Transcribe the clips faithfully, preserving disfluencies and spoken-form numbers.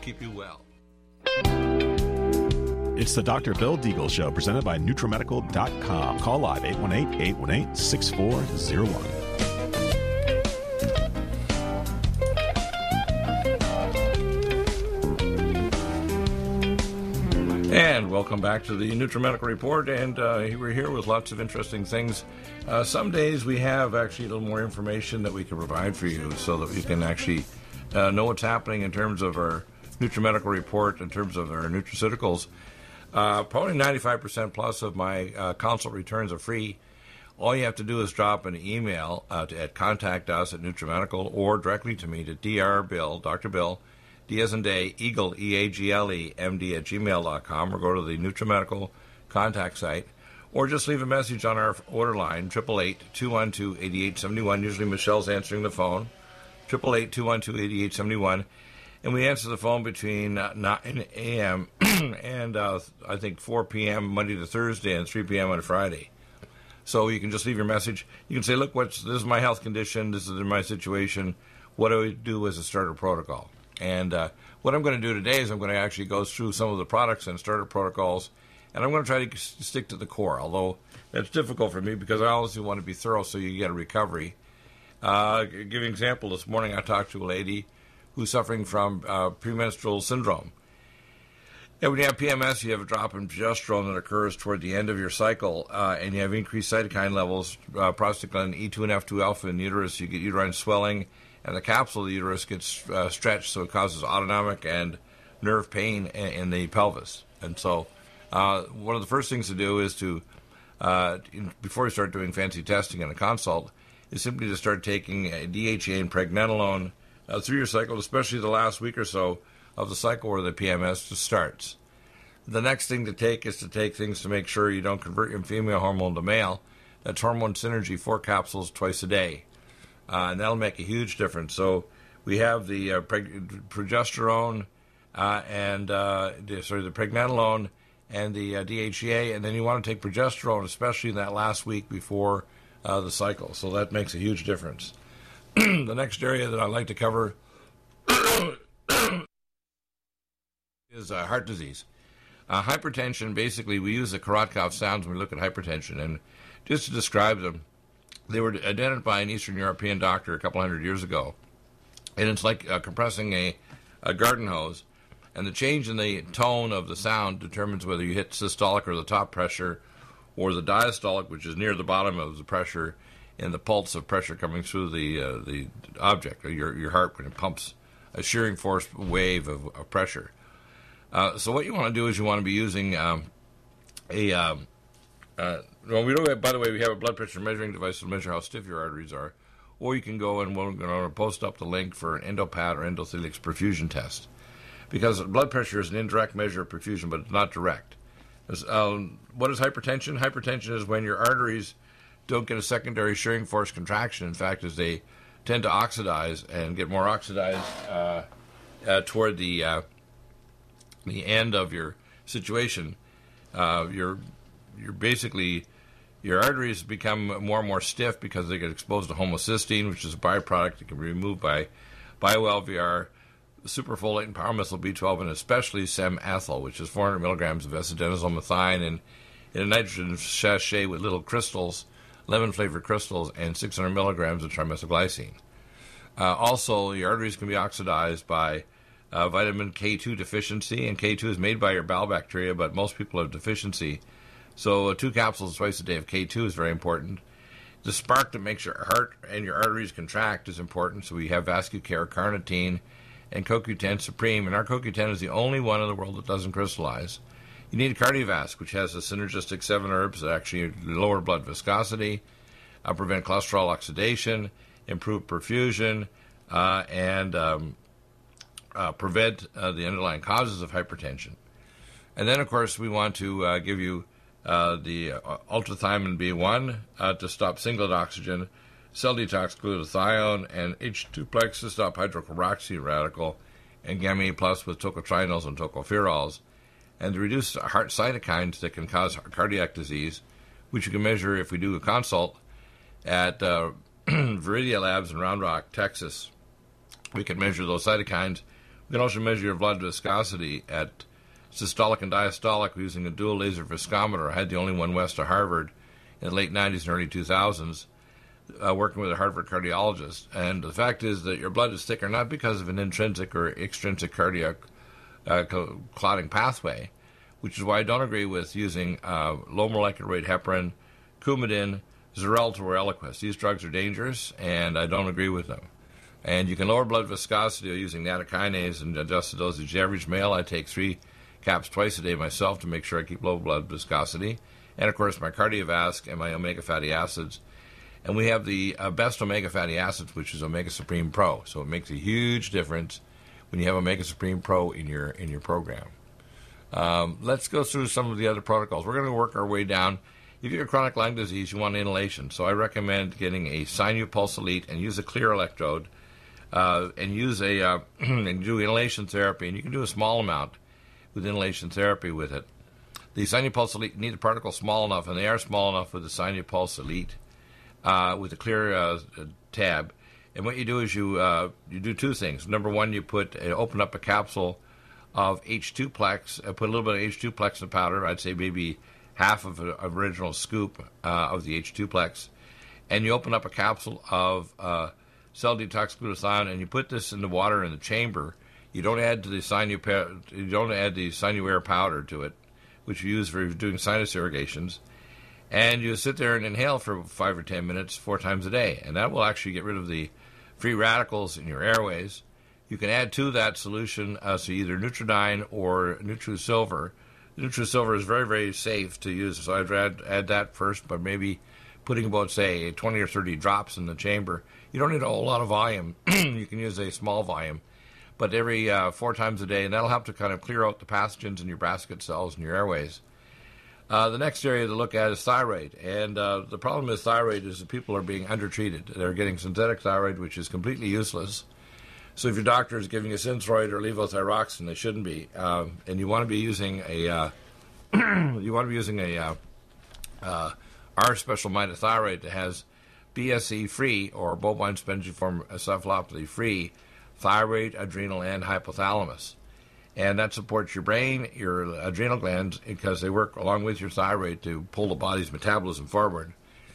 keep you well. It's the Doctor Bill Deagle Show, presented by Nutramedical dot com. Call live eight one eight, eight one eight, six four zero one. And welcome back to the NutriMedical Report, and uh, we're here with lots of interesting things. Uh, some days we have actually a little more information that we can provide for you so that you can actually uh, know what's happening in terms of our NutriMedical Report, in terms of our nutraceuticals. Uh, probably ninety-five percent plus of my uh, consult returns are free. All you have to do is drop an email uh, to, at contact us at NutriMedical or directly to me to drbill, Doctor Bill, D as in day, Eagle, E A G L E, M D at gmail dot com, or go to the NutriMedical contact site, or just leave a message on our order line, eight eight eight, two one two, eight eight seven one. Usually Michelle's answering the phone, eight eight eight, two one two, eight eight seven one. And we answer the phone between uh, nine a.m. and uh, I think four p.m. Monday to Thursday and three p.m. on Friday. So you can just leave your message. You can say, look, what's this is my health condition. This is my situation. What do we do as a starter protocol? And uh, what I'm going to do today is I'm going to actually go through some of the products and starter protocols, and I'm going to try to stick to the core, although that's difficult for me because I always want to be thorough so you get a recovery. Uh, give you an example. This morning I talked to a lady who's suffering from uh, premenstrual syndrome. And when you have P M S, you have a drop in progesterone that occurs toward the end of your cycle, uh, and you have increased cytokine levels, uh, prostaglandin E two and F two alpha in the uterus. You get uterine swelling, and the capsule of the uterus gets uh, stretched, so it causes autonomic and nerve pain in, in the pelvis. And so uh, one of the first things to do is to, uh, before you start doing fancy testing in a consult, is simply to start taking D H E A and pregnenolone Uh, through your cycle, especially the last week or so of the cycle where the P M S just starts. The next thing to take is to take things to make sure you don't convert your female hormone to male. That's Hormone Synergy, four capsules twice a day. Uh, and that'll make a huge difference. So we have the uh, preg- progesterone uh, and, uh, the, sorry, the pregnenolone and the uh, D H E A, and then you want to take progesterone, especially in that last week before uh, the cycle. So that makes a huge difference. The next area that I'd like to cover is uh, heart disease. Uh, hypertension, basically, we use the Korotkov sounds when we look at hypertension. And just to describe them, they were identified by an Eastern European doctor a couple hundred years ago. And it's like uh, compressing a, a garden hose. And the change in the tone of the sound determines whether you hit systolic or the top pressure, or the diastolic, which is near the bottom of the pressure, and the pulse of pressure coming through the uh, the object, or your your heart, when it pumps a shearing force wave of, of pressure. Uh, so what you want to do is you want to be using um, a, um, uh, well, we don't, by the way, we have a blood pressure measuring device to measure how stiff your arteries are, or you can go and we're going to post up the link for an EndoPAT or endothelial perfusion test. Because blood pressure is an indirect measure of perfusion, but it's not direct. Um, what is hypertension? Hypertension is when your arteries don't get a secondary shearing force contraction. In fact, as they tend to oxidize and get more oxidized uh, uh, toward the uh, the end of your situation, uh, you're you're basically your arteries become more and more stiff because they get exposed to homocysteine, which is a byproduct that can be removed by Bio-L V R, superfolate, and power-methyl B twelve, and especially SEM-ethyl, which is four hundred milligrams of acetazosyl methionine in, in a nitrogen sachet with little crystals, lemon-flavored crystals, and six hundred milligrams of trimethylglycine. Uh, also, your arteries can be oxidized by uh, vitamin K two deficiency, and K two is made by your bowel bacteria, but most people have deficiency. So uh, two capsules twice a day of K two is very important. The spark that makes your heart and your arteries contract is important, so we have Vascucare, carnitine, and C O Q ten Supreme, and our C O Q ten is the only one in the world that doesn't crystallize. You need a Cardiovasc, which has the synergistic seven herbs that actually lower blood viscosity, uh, prevent cholesterol oxidation, improve perfusion, uh, and um, uh, prevent uh, the underlying causes of hypertension. And then, of course, we want to uh, give you uh, the uh, ultrathymine B one uh, to stop singlet oxygen, cell detox glutathione, and H two plex to stop hydroperoxy radical, and gamma E plus with tocotrienols and tocopherols, and to reduce heart cytokines that can cause cardiac disease, which you can measure if we do a consult at uh, Viridia Labs in Round Rock, Texas. We can measure those cytokines We can also measure your blood viscosity at systolic and diastolic using a dual laser viscometer. I had the only one west of Harvard in the late nineties and early two thousands, uh, working with a Harvard cardiologist. And the fact is that your blood is thicker not because of an intrinsic or extrinsic cardiac uh, clotting pathway, which is why I don't agree with using uh, low molecular weight heparin, Coumadin, Xarelto, or Eliquis. These drugs are dangerous, and I don't agree with them. And you can lower blood viscosity using nattokinase and adjust the dosage. The average male, I take three caps twice a day myself to make sure I keep low blood viscosity. And, of course, my Cardiovasc and my omega fatty acids. And we have the uh, best omega fatty acids, which is Omega Supreme Pro. So it makes a huge difference when you have Omega Supreme Pro in your in your program. Um, let's go through some of the other protocols. We're going to work our way down. If you have chronic lung disease, you want inhalation. So I recommend getting a Sinupulse Elite and use a clear electrode uh, and use a uh, and do inhalation therapy. And you can do a small amount with inhalation therapy with it. The Sinupulse Elite, you need the particles small enough, and they are small enough with the Sinupulse Elite uh, with a clear uh, tab. And what you do is you uh, you do two things. Number one, you put uh, open up a capsule of H two Plex, uh, put a little bit of H two Plex in powder. I'd say maybe half of an original scoop uh, of the H two Plex, and you open up a capsule of uh, cell detox glutathione, and you put this in the water in the chamber. You don't add to the sinu you don't add the Sinuair powder to it, which you use for doing sinus irrigations, and you sit there and inhale for five or ten minutes, four times a day, and that will actually get rid of the free radicals in your airways. You can add to that solution uh, so either Nutridyne or NutriSilver. NutriSilver is very, very safe to use, so I'd add, add that first, but maybe putting about, say, twenty or thirty drops in the chamber. You don't need a whole lot of volume. You can use a small volume, but every uh, four times a day, and that'll help to kind of clear out the pathogens in your basket cells and your airways. Uh, the next area to look at is thyroid, and uh, the problem with thyroid is that people are being undertreated. They're getting synthetic thyroid, which is completely useless. So if your doctor is giving you Synthroid or levothyroxine, they shouldn't be, um, and you want to be using a uh, you want to be using a uh, uh, our special mitothyroid that has B S E free or bovine spongiform encephalopathy free thyroid, adrenal, and hypothalamus, and that supports your brain, your adrenal glands, because they work along with your thyroid to pull the body's metabolism forward.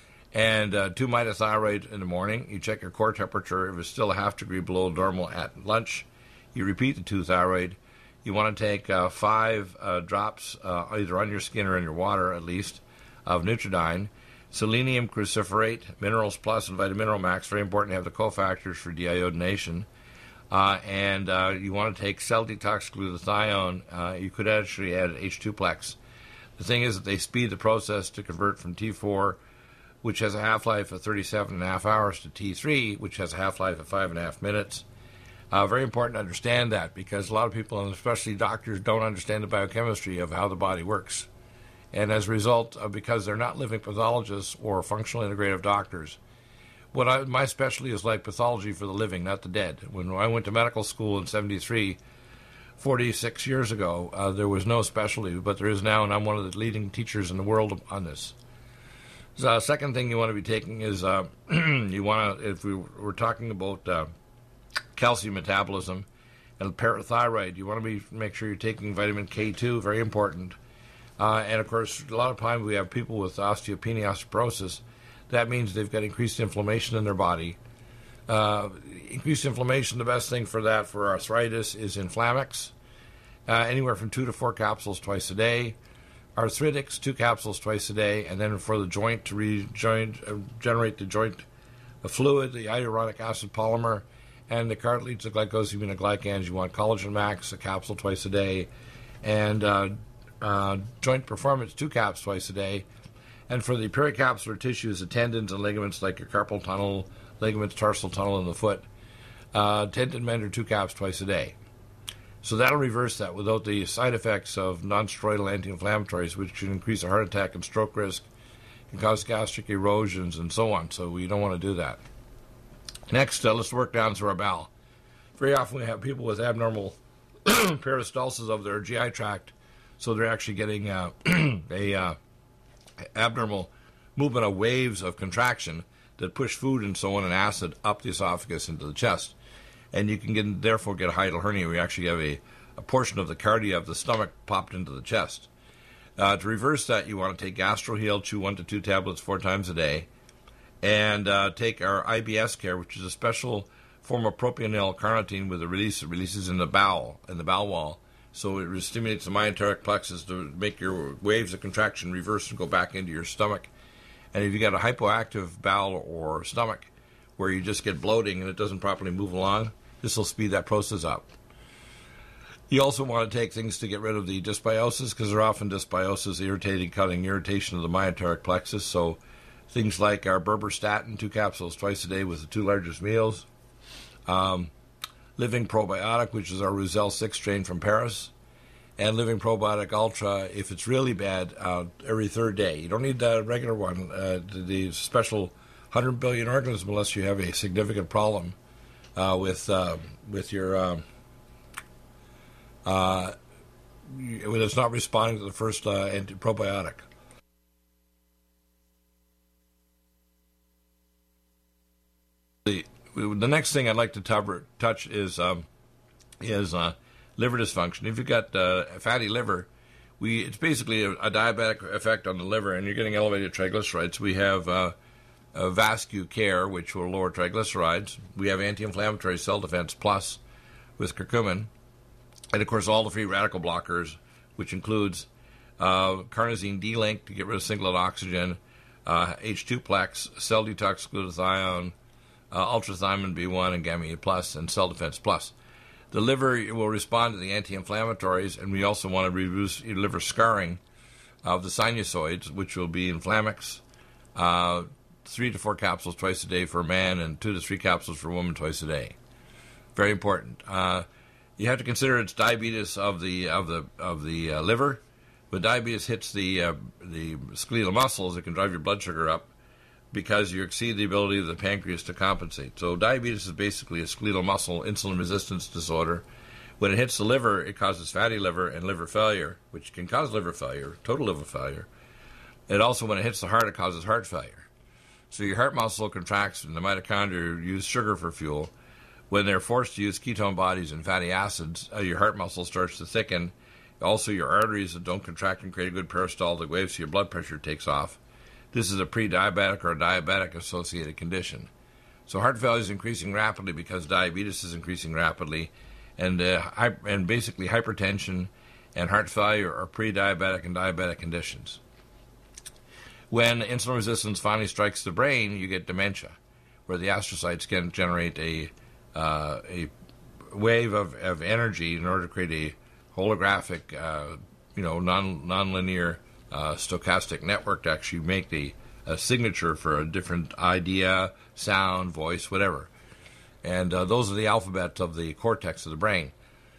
And uh, two mitothyroid in the morning. You check your core temperature. If it's still a half degree below normal at lunch, you repeat the two thyroid. You want to take uh, five uh, drops, uh, either on your skin or in your water at least, of Nutridyne. Selenium cruciferate, Minerals Plus, and Vitamineral Max. Very important to have the cofactors for deiodination. Uh, and uh, you want to take cell detox glutathione. Uh, you could actually add H two Plex. The thing is that they speed the process to convert from T four, which has a half-life of thirty-seven and a half hours, to T three, which has a half-life of five and a half minutes. Uh, very important to understand that, because a lot of people, and especially doctors, don't understand the biochemistry of how the body works. And as a result, uh, because they're not living pathologists or functional integrative doctors, what I, my specialty is like pathology for the living, not the dead. When I went to medical school in seventy-three, forty-six years ago, uh, there was no specialty, but there is now, and I'm one of the leading teachers in the world on this. The uh, second thing you want to be taking is uh, you want to, if we were talking about uh, calcium metabolism and parathyroid, you want to be make sure you're taking vitamin K two, very important. Uh, and of course, a lot of times we have people with osteopenia, osteoporosis. That means they've got increased inflammation in their body. Uh, increased inflammation, the best thing for that for arthritis is Inflamex, uh, anywhere from two to four capsules twice a day. Arthritics, two capsules twice a day, and then for the joint to rejoin, uh, generate the joint the fluid, the hyaluronic acid polymer, and the cartilage, the glycosaminoglycans, you want Collagen Max, a capsule twice a day, and uh, uh, joint performance, two caps twice a day. And for the pericapsular tissues, the tendons and ligaments like your carpal tunnel, ligaments, tarsal tunnel in the foot, uh, tendon mender, two caps twice a day. So that'll reverse that without the side effects of non-steroidal anti-inflammatories, which can increase a heart attack and stroke risk, can cause gastric erosions, and so on. So we don't want to do that. Next, uh, let's work down through our bowel. Very often we have people with abnormal peristalsis of their G I tract, so they're actually getting uh, a uh, abnormal movement of waves of contraction that push food and so on and acid up the esophagus into the chest. and you can get, therefore get a hiatal hernia where you actually have a, a portion of the cardia of the stomach popped into the chest. Uh, to reverse that, you want to take GastroHeal, chew one to two tablets four times a day, and uh, take our I B S Care, which is a special form of propionyl carnitine with a release. It releases in the bowel, in the bowel wall. So it stimulates the myenteric plexus to make your waves of contraction reverse and go back into your stomach. And if you got a hypoactive bowel or stomach where you just get bloating and it doesn't properly move along, this will speed that process up. You also want to take things to get rid of the dysbiosis, because they're often dysbiosis, irritating, cutting, irritation of the myenteric plexus. So things like our berberstatin, two capsules twice a day with the two largest meals. Um, Living Probiotic, which is our Roussel six strain from Paris, and Living Probiotic Ultra, if it's really bad, uh, every third day. You don't need the regular one, uh, the special one hundred billion organism, unless you have a significant problem uh, with uh, with your um, uh, when it's not responding to the first uh, anti-probiotic. The The next thing I'd like to cover, touch is um, is uh, liver dysfunction. If you've got uh, fatty liver, we it's basically a, a diabetic effect on the liver, and you're getting elevated triglycerides. We have uh, uh, VascuCare, which will lower triglycerides. We have anti-inflammatory cell defense plus with curcumin, and of course all the free radical blockers, which includes uh, carnosine D-link to get rid of singlet oxygen, uh, H two plex, cell detox glutathione, Uh, ultrathymine B one and gamma E plus, and cell defense plus. The liver will respond to the anti-inflammatories, and we also want to reduce liver scarring of the sinusoids, which will be Inflamix, uh, three to four capsules twice a day for a man, and two to three capsules for a woman twice a day. Very important. Uh, you have to consider it's diabetes of the of the of the uh, liver. When diabetes hits the uh, the skeletal muscles, it can drive your blood sugar up, because you exceed the ability of the pancreas to compensate. So diabetes is basically a skeletal muscle insulin resistance disorder. When it hits the liver, it causes fatty liver and liver failure, which can cause liver failure, total liver failure. It also, when it hits the heart, it causes heart failure. So your heart muscle contracts and the mitochondria use sugar for fuel. When they're forced to use ketone bodies and fatty acids, uh, your heart muscle starts to thicken. Also, your arteries that don't contract and create a good peristaltic wave, so your blood pressure takes off. This is a pre-diabetic or diabetic-associated condition. So heart failure is increasing rapidly because diabetes is increasing rapidly, and uh, hy- and basically hypertension and heart failure are pre-diabetic and diabetic conditions. When insulin resistance finally strikes the brain, you get dementia, where the astrocytes can generate a uh, a wave of, of energy in order to create a holographic, uh, you know, non nonlinear Uh, stochastic network to actually make the a signature for a different idea, sound, voice, whatever. And uh, those are the alphabets of the cortex of the brain.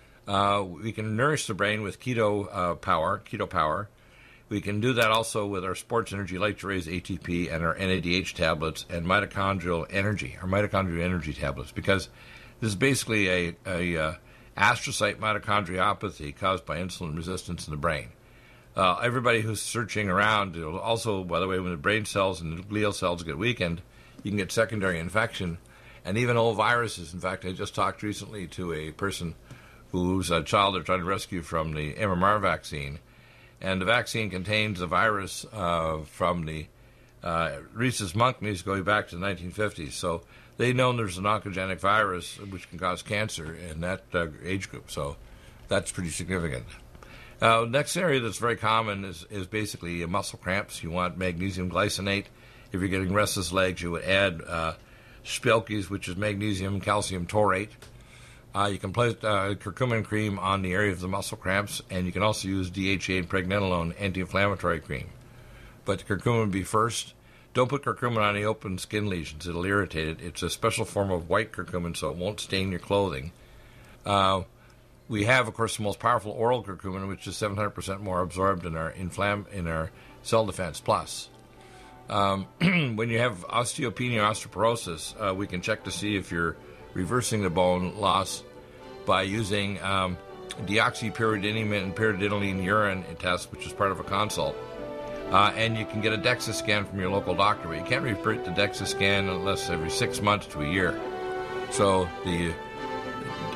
Uh, we can nourish the brain with keto uh, power, keto power. We can do that also with our sports energy, like to raise A T P, and our N A D H tablets, and mitochondrial energy, our mitochondrial energy tablets, because this is basically a, a uh, astrocyte mitochondriopathy caused by insulin resistance in the brain. Uh, everybody who's searching around, also, by the way, when the brain cells and the glial cells get weakened, you can get secondary infection, and even old viruses. In fact, I just talked recently to a person whose a child they're trying to rescue from the M M R vaccine, and the vaccine contains a virus uh, from the uh, rhesus monkey going back to the nineteen fifties. So they know there's an oncogenic virus which can cause cancer in that uh, age group. So that's pretty significant. Uh, next area that's very common is, is basically uh, muscle cramps. You want magnesium glycinate. If you're getting restless legs, you would add uh, Spelkes, which is magnesium calcium taurate. Uh, you can place uh, curcumin cream on the area of the muscle cramps, and you can also use D H A and pregnenolone anti-inflammatory cream. But the curcumin would be first. Don't put curcumin on any open skin lesions. It'll irritate it. It's a special form of white curcumin, so it won't stain your clothing. Uh, We have, of course, the most powerful oral curcumin, which is seven hundred percent more absorbed in our inflam- in our cell defense plus. Um, when you have osteopenia or osteoporosis, uh, we can check to see if you're reversing the bone loss by using um, deoxypyridinium and pyridinoline urine test, which is part of a consult. Uh, and you can get a DEXA scan from your local doctor, but you can't repeat the DEXA scan unless every six months to a year. So the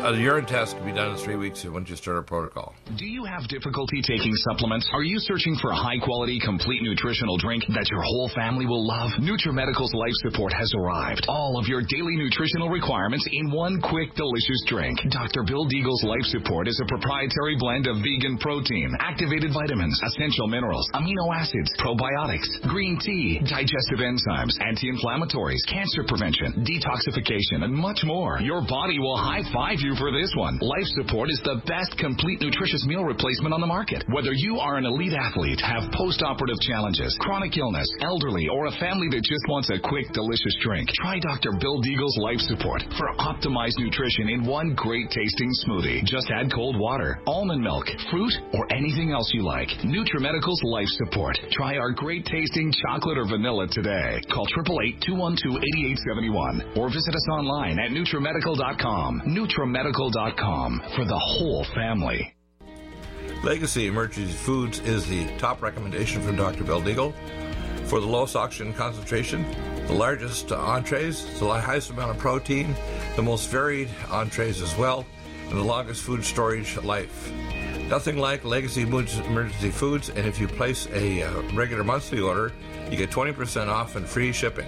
A urine test can be done in three weeks once you start a protocol. Do you have difficulty taking supplements? Are you searching for a high-quality, complete nutritional drink that your whole family will love? NutriMedical's Life Support has arrived. All of your daily nutritional requirements in one quick, delicious drink. Doctor Bill Deagle's Life Support is a proprietary blend of vegan protein, activated vitamins, essential minerals, amino acids, probiotics, green tea, digestive enzymes, anti-inflammatories, cancer prevention, detoxification, and much more. Your body will high-five you for this one. Life Support is the best complete nutritious meal replacement on the market. Whether you are an elite athlete, have post-operative challenges, chronic illness, elderly, or a family that just wants a quick, delicious drink, try Doctor Bill Deagle's Life Support for optimized nutrition in one great-tasting smoothie. Just add cold water, almond milk, fruit, or anything else you like. NutriMedical's Life Support. Try our great-tasting chocolate or vanilla today. Call eight eight eight, two one two, eight eight seven one or visit us online at NutriMedical dot com. NutriMedical dot com for the whole family. Legacy Emergency Foods is the top recommendation from Doctor Bill Deagle for the lowest oxygen concentration, the largest uh, entrees, the highest amount of protein, the most varied entrees as well, and the longest food storage life. Nothing like Legacy Emergency Foods, and if you place a uh, regular monthly order, you get twenty percent off and free shipping.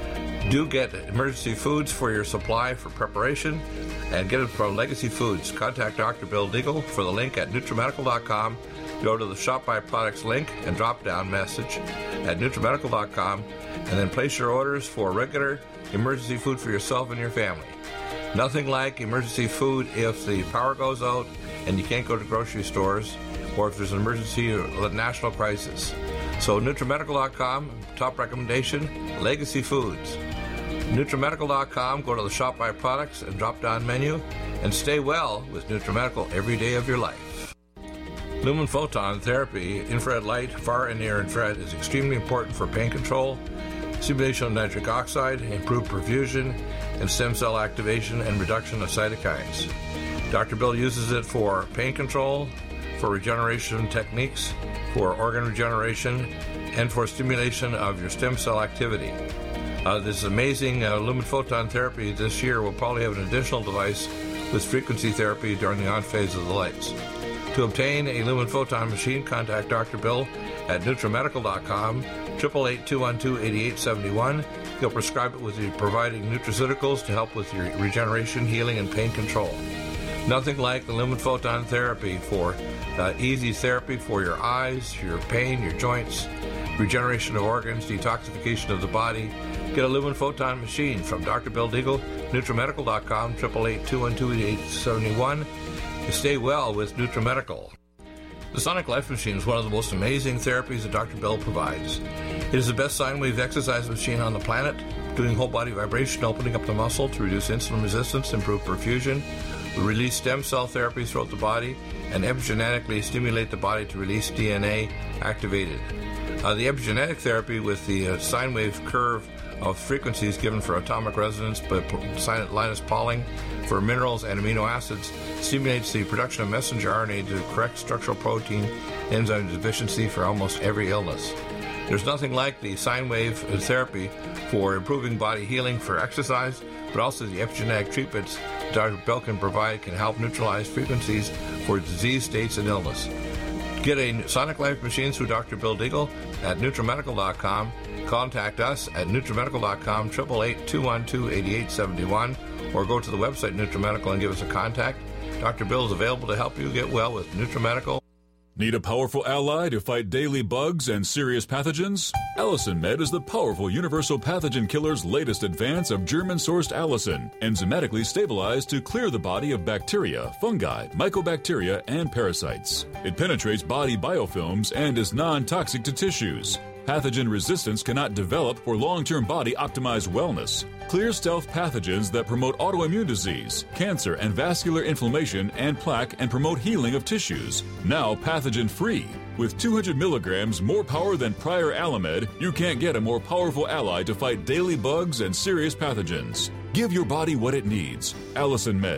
Do get Emergency Foods for your supply for preparation and get it from Legacy Foods. Contact Doctor Bill Deagle for the link at NutriMedical dot com. Go to the Shop by Products link and drop down message at NutriMedical dot com and then place your orders for regular emergency food for yourself and your family. Nothing like emergency food if the power goes out and you can't go to grocery stores or if there's an emergency or a national crisis. So NutriMedical dot com, top recommendation, Legacy Foods. NutriMedical dot com, go to the Shop by Products and drop down menu and stay well with NutriMedical every day of your life. Lumen photon therapy, infrared light, far and near infrared, is extremely important for pain control, stimulation of nitric oxide, improved perfusion, and stem cell activation and reduction of cytokines. Doctor Bill uses it for pain control, for regeneration techniques, for organ regeneration, and for stimulation of your stem cell activity. Uh, this amazing uh, lumen photon therapy this year will probably have an additional device with frequency therapy during the on phase of the lights. To obtain a lumen photon machine, contact Doctor Bill at NutriMedical dot com, eight eight eight, two one two, eight eight seven one. He'll prescribe it with you providing nutraceuticals to help with your regeneration, healing, and pain control. Nothing like the lumen photon therapy for uh, easy therapy for your eyes, your pain, your joints, regeneration of organs, detoxification of the body. Get a lumen photon machine from Doctor Bill Deagle, NutriMedical dot com, eight eight eight, two one two, eight eight seven one. You stay well with NutriMedical. The Sonic Life Machine is one of the most amazing therapies that Doctor Bill provides. It is the best sine wave exercise machine on the planet, doing whole body vibration, opening up the muscle to reduce insulin resistance, improve perfusion, release stem cell therapies throughout the body, and epigenetically stimulate the body to release D N A activated. Uh, the epigenetic therapy with the uh, sine wave curve of frequencies given for atomic resonance by Linus Pauling for minerals and amino acids stimulates the production of messenger R N A to correct structural protein enzyme deficiency for almost every illness. There's nothing like the sine wave therapy for improving body healing for exercise, but also the epigenetic treatments Doctor Bill can provide can help neutralize frequencies for disease states and illness. Get a Sonic Life machine through Doctor Bill Deagle at NutriMedical dot com. Contact us at NutriMedical dot com, eight eight eight, two one two, eight eight seven one, or go to the website NutriMedical and give us a contact. Doctor Bill is available to help you get well with NutriMedical. Need a powerful ally to fight daily bugs and serious pathogens? Allicin Med is the powerful universal pathogen killer's latest advance of German-sourced allicin, enzymatically stabilized to clear the body of bacteria, fungi, mycobacteria, and parasites. It penetrates body biofilms and is non-toxic to tissues. Pathogen resistance cannot develop for long-term body-optimized wellness. Clear stealth pathogens that promote autoimmune disease, cancer and vascular inflammation and plaque and promote healing of tissues. Now pathogen-free. With two hundred milligrams more power than prior Alamed, you can't get a more powerful ally to fight daily bugs and serious pathogens. Give your body what it needs. Allicin Med.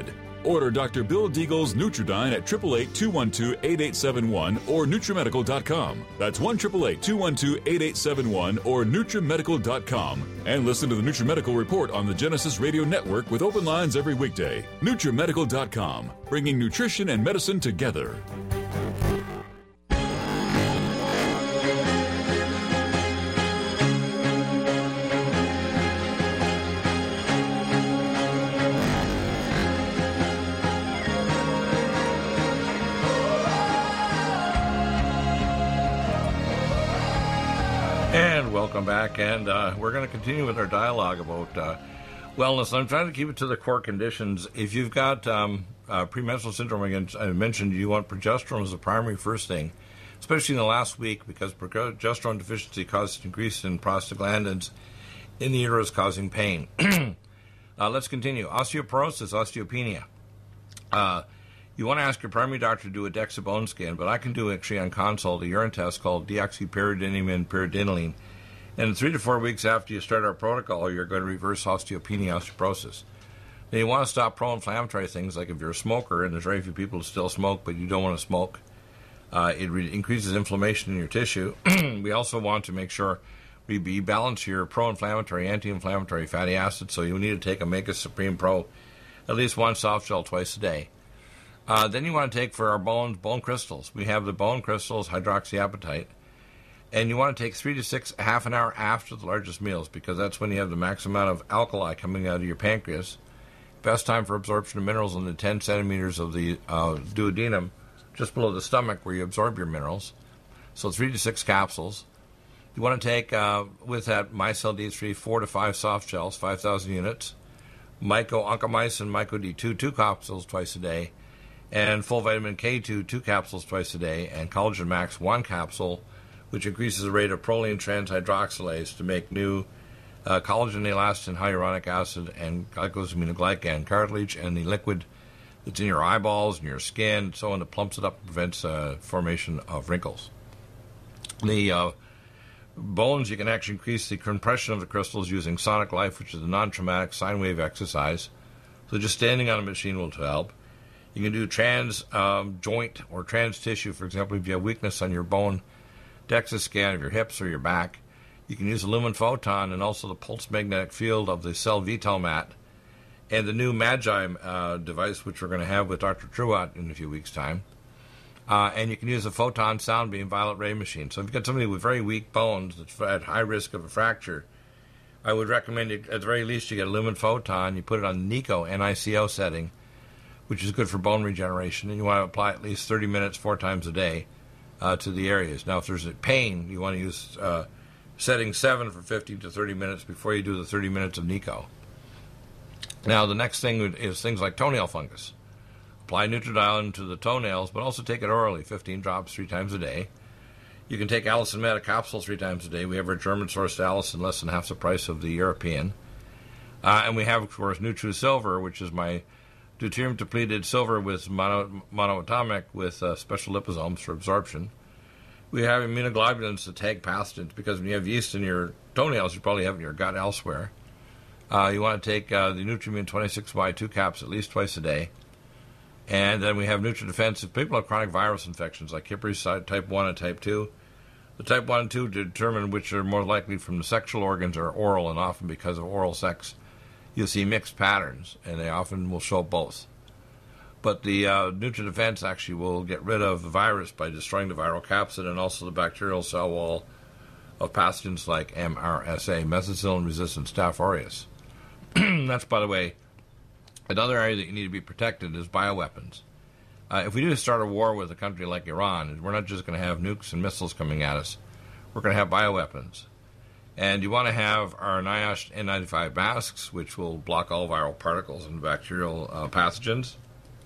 Order Doctor Bill Deagle's Nutridyne at eight eight eight, two one two, eight eight seven one or Nutrimedical dot com. That's one eight eight eight, two one two, eight eight seven one or Nutrimedical dot com. And listen to the Nutrimedical Report on the Genesis Radio Network with open lines every weekday. Nutrimedical dot com, bringing nutrition and medicine together. And welcome back, and uh, we're going to continue with our dialogue about uh, wellness. I'm trying to keep it to the core conditions. If you've got um, uh, premenstrual syndrome, again, I mentioned you want progesterone as the primary first thing, especially in the last week, because progesterone deficiency causes increase in prostaglandins in the uterus, causing pain. uh, let's continue. Osteoporosis, osteopenia. Uh, you want to ask your primary doctor to do a DEXA bone scan, but I can do actually on consult a urine test called deoxypyridinium and pyridinoline. And three to four weeks after you start our protocol, you're going to reverse osteopenia, osteoporosis. Now, you want to stop pro-inflammatory things, like if you're a smoker, and there's very few people who still smoke, but you don't want to smoke. Uh, it re- increases inflammation in your tissue. We also want to make sure we be balance your pro-inflammatory, anti-inflammatory fatty acids, so you need to take Omega Supreme Pro at least one soft gel twice a day. Uh, then you want to take for our bones, bone crystals. We have the bone crystals, hydroxyapatite. And you want to take three to six, half an hour after the largest meals, because that's when you have the max amount of alkali coming out of your pancreas. Best time for absorption of minerals in the ten centimeters of the uh, duodenum, just below the stomach where you absorb your minerals. So three to six capsules. You want to take, uh, with that, Micelle D three, four to five soft gels, five thousand units. Myco Oncomycin, Myco D two, two capsules twice a day. And full vitamin K two, two capsules twice a day. And Collagen Max, one capsule, which increases the rate of proline transhydroxylase to make new uh, collagen, elastin, hyaluronic acid, and glycosaminoglycan cartilage, and the liquid that's in your eyeballs and your skin, and so on, that plumps it up and prevents uh, formation of wrinkles. The uh, bones, you can actually increase the compression of the crystals using Sonic Life, which is a non-traumatic sine wave exercise. So just standing on a machine will help. You can do trans um, joint or trans tissue. For example, if you have weakness on your bone DEXA scan of your hips or your back, you can use a lumen photon and also the pulse magnetic field of the Cell Vital mat and the new Magi uh, device, which we're going to have with Doctor Truott in a few weeks' time. Uh, and you can use a photon sound beam violet ray machine. So if you've got somebody with very weak bones that's at high risk of a fracture, I would recommend you, at the very least, you get a lumen photon, you put it on NICO, N I C O setting, which is good for bone regeneration, and you want to apply at least thirty minutes four times a day uh, to the areas. Now, if there's a pain, you want to use uh, setting seven for fifteen to thirty minutes before you do the thirty minutes of NICO. Now, the next thing is things like toenail fungus. Apply Nutridyne to the toenails, but also take it orally, fifteen drops three times a day. You can take Allison Med, a capsule three times a day. We have our German-sourced Allison, less than half the price of the European. Uh, and we have, of course, Nutri Silver, which is my deuterium-depleted silver with mono, monoatomic with uh, special liposomes for absorption. We have immunoglobulins to tag pathogens, because when you have yeast in your toenails, you probably have it in your gut elsewhere. Uh, you want to take uh, the Nutrimune twenty-six Y two caps at least twice a day. And then we have NutriDefense. If people have chronic virus infections like Kipper's type one and type two, the type one and two determine which are more likely from the sexual organs or oral, and often because of oral sex, you'll see mixed patterns, and they often will show both. But the uh, NutriDefense actually will get rid of the virus by destroying the viral capsid and also the bacterial cell wall of pathogens like M R S A, methicillin-resistant Staph aureus. That's, by the way, another area that you need to be protected is bioweapons. Uh, if we do start a war with a country like Iran, we're not just going to have nukes and missiles coming at us. We're going to have bioweapons. And you want to have our NIOSH N ninety-five masks, which will block all viral particles and bacterial uh, pathogens.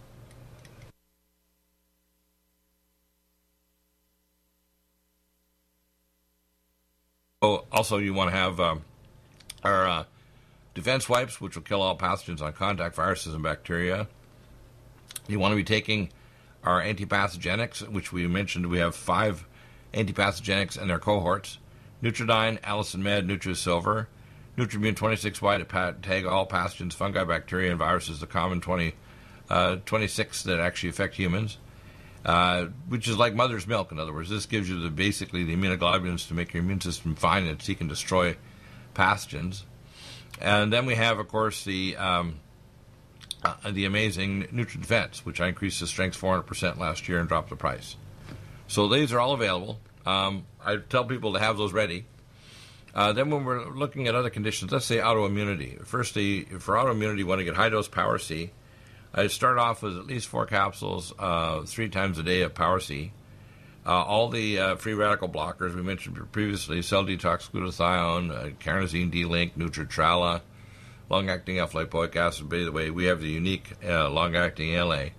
Oh, also, you want to have um, our uh, defense wipes, which will kill all pathogens on contact, viruses and bacteria. You want to be taking our antipathogenics, which we mentioned we have five antipathogenics in their cohorts. Nutridyne, Allison Med, NutriSilver, Nutrimune twenty-six Y to pat- tag all pathogens, fungi, bacteria, and viruses, the common twenty uh, twenty-six that actually affect humans, uh, which is like mother's milk. In other words, this gives you the basically the immunoglobulins to make your immune system fine and so you can destroy pathogens. And then we have, of course, the um, uh, the amazing NutriDefense, which I increased the strength four hundred percent last year and dropped the price. So these are all available. Um, I tell people to have those ready. Uh, then when we're looking at other conditions, let's say autoimmunity. Firstly, for autoimmunity, you want to get high-dose Power C. I start off with at least four capsules uh, three times a day of Power C. Uh, all the uh, free radical blockers we mentioned previously, cell detox glutathione, uh, carnosine D-link, Nutritrala, long-acting alpha-lipoic acid. By the way, we have the unique uh, long-acting L A.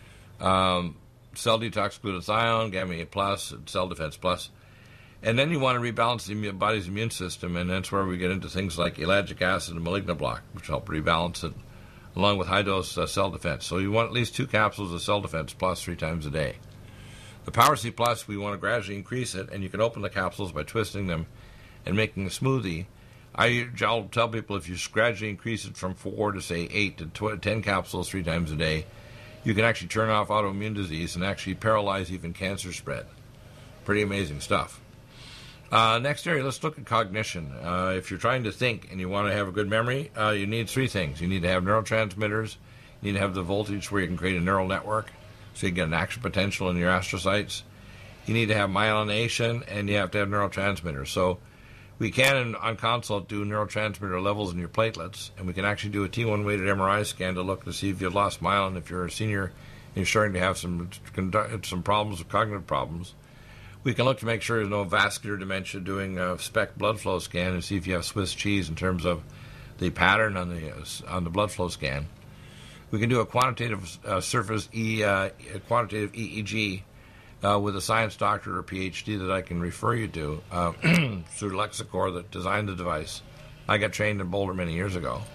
Um, cell detox glutathione, Gamma A plus, and Cell Defense plus. And then you want to rebalance the body's immune system, and that's where we get into things like ellagic acid and Malignoblock, which help rebalance it, along with high-dose uh, Cell Defense. So you want at least two capsules of Cell Defense plus three times a day. The Power C Plus, we want to gradually increase it, and you can open the capsules by twisting them and making a smoothie. I, I'll tell people if you gradually increase it from four to, say, eight to tw- ten capsules three times a day, you can actually turn off autoimmune disease and actually paralyze even cancer spread. Pretty amazing stuff. Uh, next area, let's look at cognition. Uh, if you're trying to think and you want to have a good memory, uh, you need three things. You need to have neurotransmitters. You need to have the voltage where you can create a neural network so you get an action potential in your astrocytes. You need to have myelination, and you have to have neurotransmitters. So we can, on consult, do neurotransmitter levels in your platelets, and we can actually do a T one weighted M R I scan to look to see if you've lost myelin. If you're a senior and you're starting to have some, some problems with cognitive problems, we can look to make sure there's no vascular dementia, doing a SPECT blood flow scan and see if you have Swiss cheese in terms of the pattern on the uh, on the blood flow scan. We can do a quantitative uh, surface E uh, quantitative E E G uh, with a science doctorate or P H D that I can refer you to uh, through Lexicor that designed the device. I got trained in Boulder many years ago.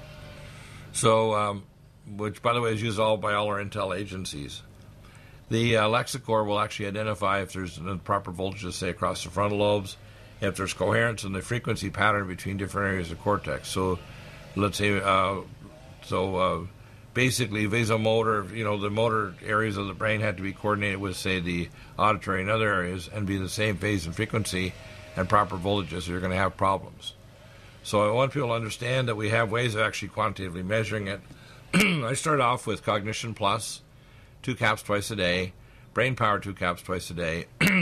So, um, which by the way is used all by all our intel agencies. The uh, Lexicor will actually identify if there's the proper voltages, say, across the frontal lobes, if there's coherence in the frequency pattern between different areas of cortex. So, let's say, uh, so uh, basically, vasomotor, you know, the motor areas of the brain had to be coordinated with, say, the auditory and other areas and be the same phase and frequency and proper voltages, or you're going to have problems. So I want people to understand that we have ways of actually quantitatively measuring it. I start off with Cognition Plus, two caps twice a day, Brain Power, two caps twice a day,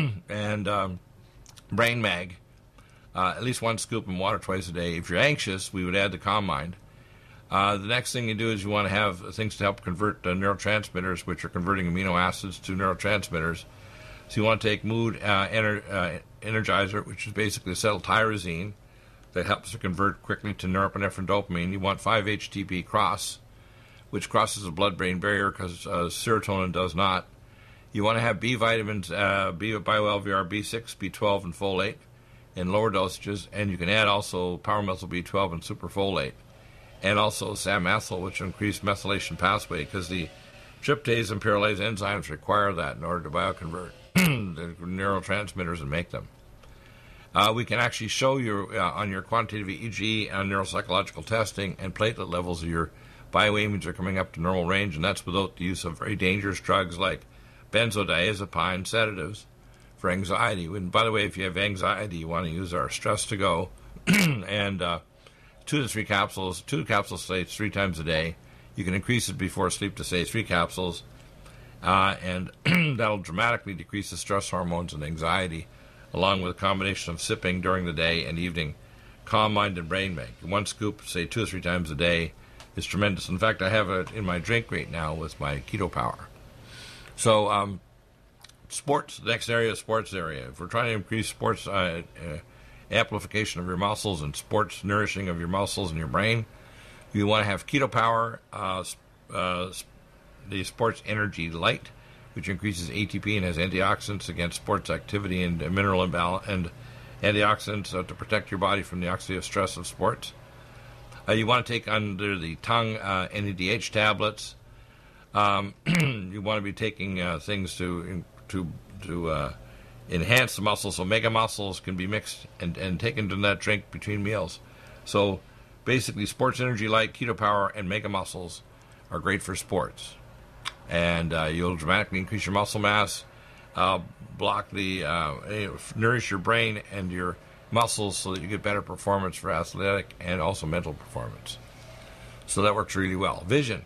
and um, Brain Mag, uh, at least one scoop in water twice a day. If you're anxious, we would add the Calm Mind. Uh, the next thing you do is you want to have things to help convert uh, neurotransmitters, which are converting amino acids to neurotransmitters. So you want to take Mood uh, ener- uh, Energizer, which is basically acetyltyrosine, that helps to convert quickly to norepinephrine dopamine. You want five H T P cross, which crosses the blood-brain barrier because uh, serotonin does not. You want to have B vitamins, uh, B bioL V R, B six, B twelve, and folate in lower dosages, and you can add also power-methyl B twelve and superfolate, and also SAM-methyl, which increase methylation pathway because the tryptase and pyrrolase enzymes require that in order to bioconvert the neurotransmitters and make them. Uh, we can actually show you uh, on your quantitative E E G and neuropsychological testing and platelet levels of your bioamines are coming up to normal range, and that's without the use of very dangerous drugs like benzodiazepine sedatives for anxiety. And by the way, if you have anxiety, you want to use our Stress to Go and uh, two to three capsules, two capsules say three times a day. You can increase it before sleep to say three capsules, uh, and that'll dramatically decrease the stress hormones and anxiety, along with a combination of sipping during the day and evening. Calm Mind and Brain Mag. One scoop, say two or three times a day, is tremendous. In fact, I have it in my drink right now with my Keto Power. So, um, sports, the next area is sports area. If we're trying to increase sports uh, uh, amplification of your muscles and sports nourishing of your muscles and your brain, you want to have Keto Power, uh, uh, the Sports Energy Light, which increases A T P and has antioxidants against sports activity and uh, mineral imbalance, and antioxidants uh, to protect your body from the oxidative stress of sports. Uh, you want to take under the tongue uh, N A D H tablets. Um, you want to be taking uh, things to to to uh, enhance the muscles, so mega muscles can be mixed and, and taken in that drink between meals. So basically, Sports Energy Light, Keto Power, and mega muscles are great for sports. and uh, you'll dramatically increase your muscle mass, uh, block the, uh, nourish your brain and your muscles so that you get better performance for athletic and also mental performance. So that works really well. Vision.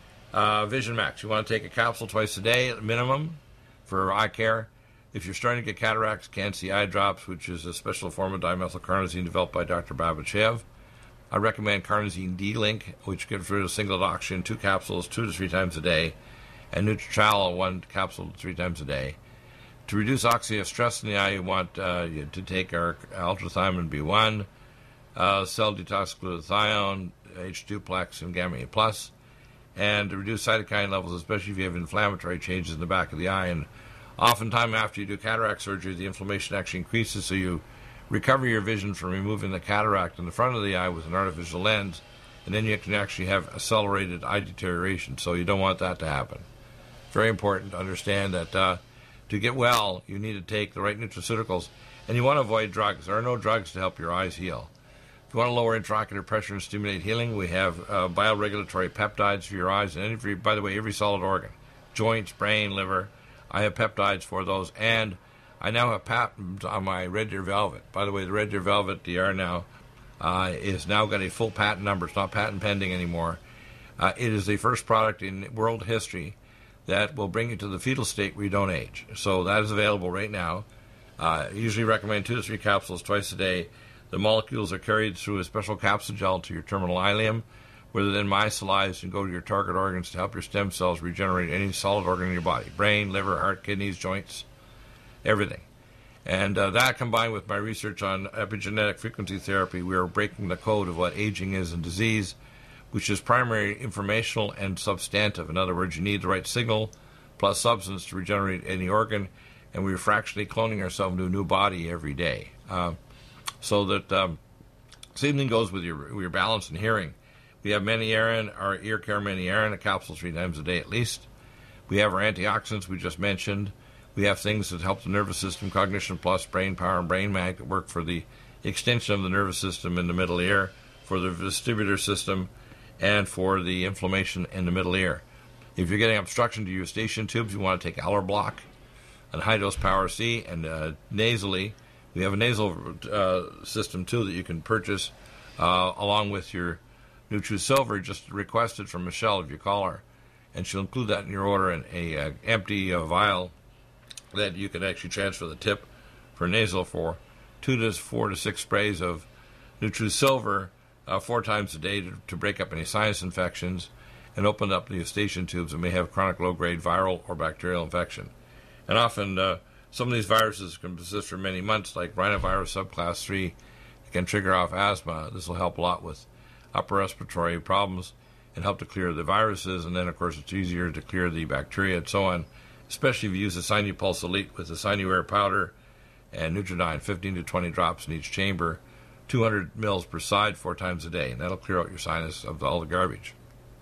Uh, Vision Max. You want to take a capsule twice a day at minimum for eye care. If you're starting to get cataracts, can't see eye drops, which is a special form of dimethylcarnosine developed by Doctor Babachev, I recommend Carnosine D-Link, which gets rid of single oxygen, two capsules, two to three times a day, and Nutritrala, one capsule three times a day. To reduce oxidative stress in the eye, you want uh, you to take our ultrathymine B one, uh, cell detox glutathione, H two plex, and gamma A plus, and to reduce cytokine levels, especially if you have inflammatory changes in the back of the eye. And oftentimes after you do cataract surgery, the inflammation actually increases, so you recover your vision from removing the cataract in the front of the eye with an artificial lens, and then you can actually have accelerated eye deterioration, so you don't want that to happen. Very important to understand that uh, to get well, you need to take the right nutraceuticals, and you want to avoid drugs. There are no drugs to help your eyes heal. If you want to lower intraocular pressure and stimulate healing, we have uh, bioregulatory peptides for your eyes, and every, by the way, every solid organ, joints, brain, liver. I have peptides for those, and I now have patents on my Red Deer Velvet. By the way, the Red Deer Velvet D R now uh, is now got a full patent number. It's not patent pending anymore. Uh, it is the first product in world history that will bring you to the fetal state where you don't age. So that is available right now. Uh, I usually recommend two to three capsules twice a day. The molecules are carried through a special capsule gel to your terminal ileum, where they're then micellized and go to your target organs to help your stem cells regenerate any solid organ in your body. Brain, liver, heart, kidneys, joints, everything. And uh, that combined with my research on epigenetic frequency therapy, we are breaking the code of what aging is and disease, which is primary informational and substantive. In other words, you need the right signal plus substance to regenerate any organ, and we're fractionally cloning ourselves into a new body every day. Uh, so that um, same thing goes with your, with your balance and hearing. We have Meni-Aron, our ear care Meni-Aron, a capsule three times a day at least. We have our antioxidants we just mentioned. We have things that help the nervous system, Cognition Plus, Brain Power, and Brain Mag, that work for the extension of the nervous system in the middle ear, for the vestibular system, and for the inflammation in the middle ear. If you're getting obstruction to your eustachian tubes, you want to take Allerblock and high-dose Power C, and uh, nasally, we have a nasal uh, system, too, that you can purchase uh, along with your NutriSilver. Just request it from Michelle if you call her, and she'll include that in your order in a uh, empty uh, vial that you can actually transfer the tip for nasal for two to four to six sprays of NutriSilver uh, four times a day to, to break up any sinus infections and open up the eustachian tubes that may have chronic low-grade viral or bacterial infection. And often uh, some of these viruses can persist for many months, like rhinovirus subclass three. It can trigger off asthma. This will help a lot with upper respiratory problems and help to clear the viruses. And then, of course, it's easier to clear the bacteria and so on, especially if you use the Sinupulse Elite with the Sinuair powder and Nutridyne, fifteen to twenty drops in each chamber, two hundred mils per side, four times a day. And that'll clear out your sinus of all the garbage.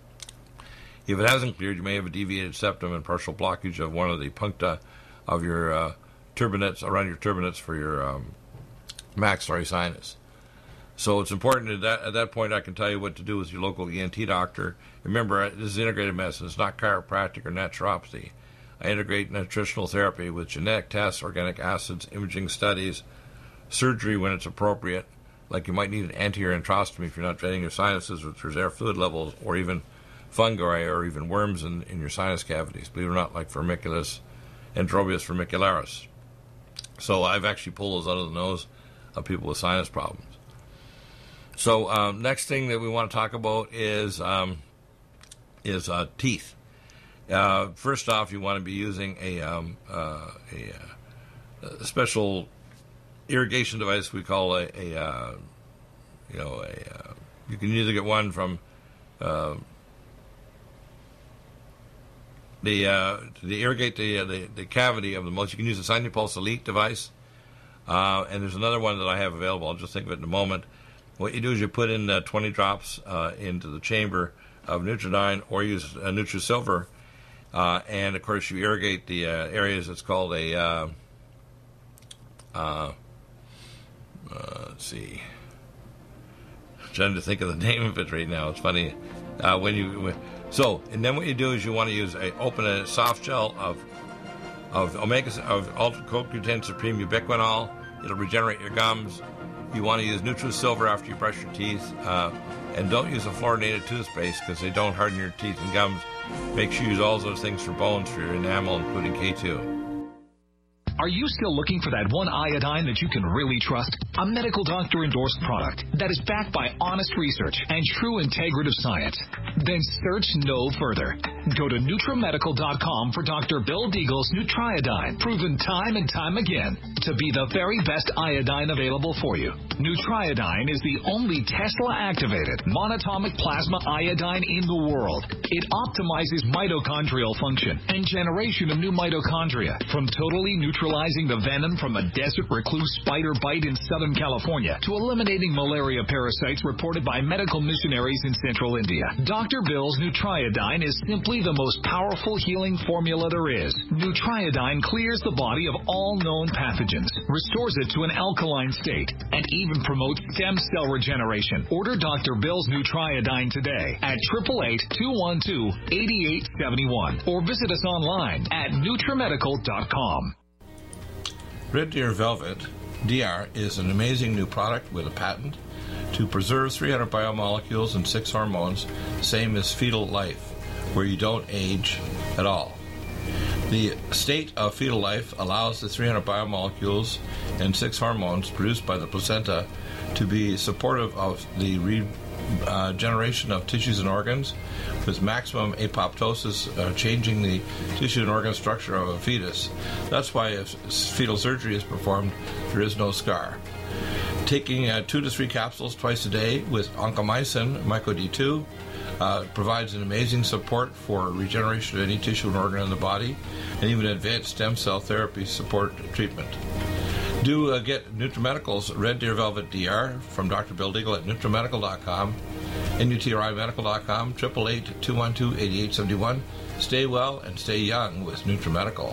If it hasn't cleared, you may have a deviated septum and partial blockage of one of the puncta of your uh, turbinates, around your turbinates for your um, maxillary sinus. So it's important at that, at that point I can tell you what to do with your local E N T doctor. Remember, this is integrated medicine. It's not chiropractic or naturopathy. I integrate nutritional therapy with genetic tests, organic acids, imaging studies, surgery when it's appropriate, like you might need an anterior enterostomy if you're not draining your sinuses with reserve fluid levels, or even fungi or even worms in, in your sinus cavities, believe it or not, like Vermiculus Enterobius vermicularis. So I've actually pulled those out of the nose of people with sinus problems. So um, next thing that we want to talk about is um, is uh, teeth. Uh, first off, you want to be using a, um, uh, a, a special irrigation device we call a, a uh, you know, a, uh, you can either get one from uh, the uh, to irrigate the, uh, the the cavity of the most. You can use the Sinupulse Elite device, uh, and there's another one that I have available. I'll just think of it in a moment. What you do is you put in uh, twenty drops uh, into the chamber of Nutridyne, or use uh, NutriSilver, uh, and of course you irrigate the uh, areas. It's called a uh, uh, uh, let's see, I'm trying to think of the name of it right now. It's funny. Uh, when you so, and then what you do is you want to use a open a soft gel of of omega of Ultra Co Q ten Supreme Ubiquinol. It'll regenerate your gums. You want to use NutriSilver after you brush your teeth, uh, and don't use a fluorinated toothpaste because they don't harden your teeth and gums. Make sure you use all those things for bones, for your enamel, including K two. Are you still looking for that one iodine that you can really trust? A medical doctor endorsed product that is backed by honest research and true integrative science? Then search no further. Go to NutriMedical dot com for Doctor Bill Deagle's Nutriodine, proven time and time again to be the very best iodine available for you. Nutriodine is the only Tesla-activated monatomic plasma iodine in the world. It optimizes mitochondrial function and generation of new mitochondria from totally neutralizing the venom from a desert recluse spider bite in Southern California to eliminating malaria parasites reported by medical missionaries in Central India. Doctor Bill's Nutriodine is simply the most powerful healing formula there is. Nutriodine clears the body of all known pathogens, restores it to an alkaline state, and even promotes stem cell regeneration. Order Doctor Bill's Nutriodine today at eight eight eight, two one two, eight eight seven one or visit us online at NutriMedical dot com. Red Deer Velvet D R is an amazing new product with a patent to preserve three hundred biomolecules and six hormones, same as fetal life, where you don't age at all. The state of fetal life allows the three hundred biomolecules and six hormones produced by the placenta to be supportive of the regeneration uh, of tissues and organs, with maximum apoptosis, uh, changing the tissue and organ structure of a fetus. That's why if fetal surgery is performed, there is no scar. Taking uh, two to three capsules twice a day with oncomycin, Myco D two, uh, provides an amazing support for regeneration of any tissue and organ in the body, and even advanced stem cell therapy support treatment. Do uh, get NutriMedical's Red Deer Velvet D R from Doctor Bill Deagle at NutriMedical dot com, N U T R I Medical dot com, eight eight eight, two one two, eight eight seven one. Stay well and stay young with NutriMedical.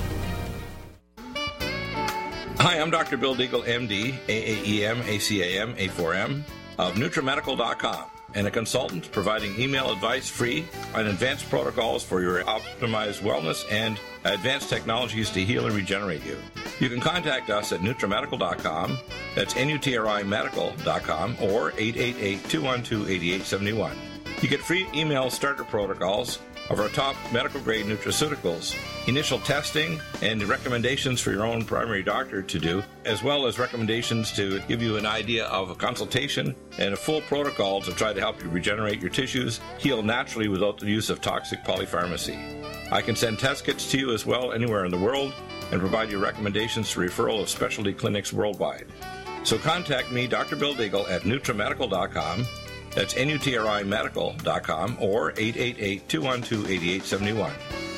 Hi, I'm Doctor Bill Deagle, M D, A A E M, A C A M, A four M, of NutriMedical dot com, and a consultant providing email advice free on advanced protocols for your optimized wellness and advanced technologies to heal and regenerate you. You can contact us at NutriMedical dot com, that's N U T R I Medical dot com, or eight eight eight, two one two, eight eight seven one. You get free email starter protocols of our top medical-grade nutraceuticals, initial testing, and recommendations for your own primary doctor to do, as well as recommendations to give you an idea of a consultation and a full protocol to try to help you regenerate your tissues, heal naturally without the use of toxic polypharmacy. I can send test kits to you as well anywhere in the world and provide you recommendations to referral of specialty clinics worldwide. So contact me, Doctor Bill Deagle, at NutriMedical dot com. That's N U T R I Medical dot com or eight eight eight, two one two, eight eight seven one.